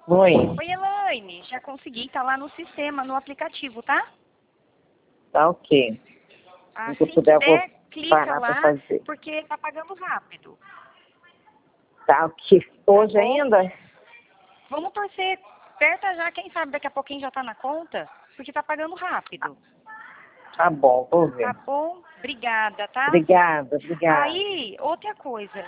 Oi. Oi, Elaine. Já consegui, tá lá no sistema, no aplicativo, tá? Tá ok. Assim Se que puder, eu vou der, clica parar para lá, fazer. porque tá pagando rápido. Tá ok. Hoje Tá bom? ainda? Vamos torcer. Aperta já, quem sabe daqui a pouquinho já tá na conta, porque tá pagando rápido. Tá bom, vou Tá ver. bom? Obrigada, tá? Obrigada, obrigada. Aí, outra coisa.